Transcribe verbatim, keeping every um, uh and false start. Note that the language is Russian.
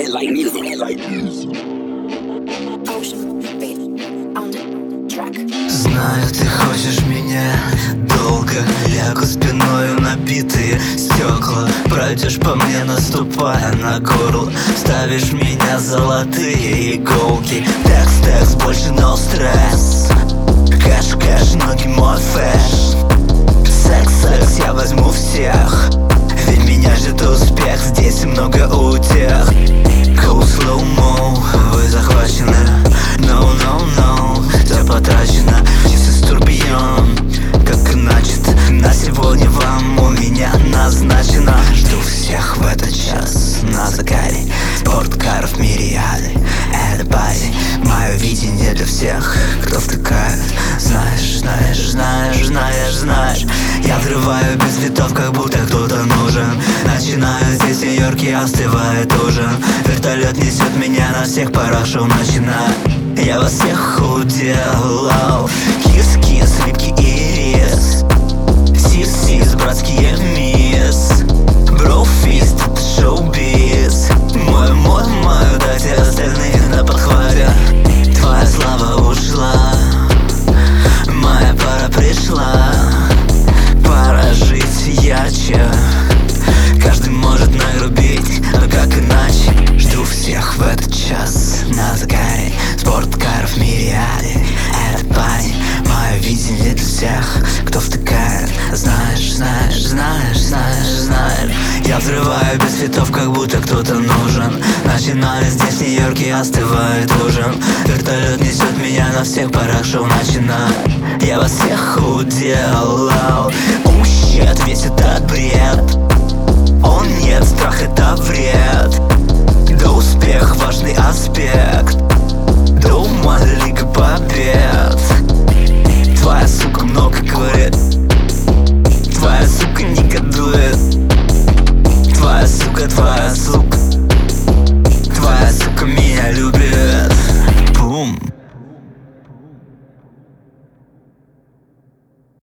like music, like Знаю, ты хочешь меня долго. Лягу спиною на битые стекла. Пройдешь по мне, наступая на горло. Ставишь меня золотые иголки. Текст, текст, больше no стресс. Кэш, кэш, ноги мой фэш. Секс, секс, я возьму всех. Ведь меня ждет успех, здесь много утех. Cool slow mo, вы захвачены. No, no, no, все потрачено. Часы с турбион, как иначе на сегодня вам у меня назначено. Жду всех в этот час на загаре. Спорткаров мириады, это парень. Мое видение для всех, кто втыкает. Знаешь, знаешь, знаешь, знаешь, знаешь. Я взрываю без цветов, как будто кто-то нужен. Начинаю здесь в Нью-Йорке, остывает ужин. Вертолет несет меня на всех парах, шоу начинаю. Я вас всех уделал. Кис-кис, липкий ирис. Сис-сис, братские мисс. Броу-фист, это шоу-биз. Мой мод, мою дайте остальные на подхвате. Твоя слава ушла, моя пора пришла. Пора жить ярче. Каждый может нагрубить, но как иначе? Жду всех в этот час на загаре. Спорткаров мириады, этот парень. Мое видение для всех, кто втыкает. Знаешь, знаешь, знаешь, знаешь, знаешь. Я взрываю без цветов, как будто кто-то нужен. Начинаю здесь в Нью-Йорке, остывает ужин. Вертолет несет меня на всех парах, шоу начинаю. Я вас всех уделал. Ущет, весь этот бред. Он нет, страх это вред.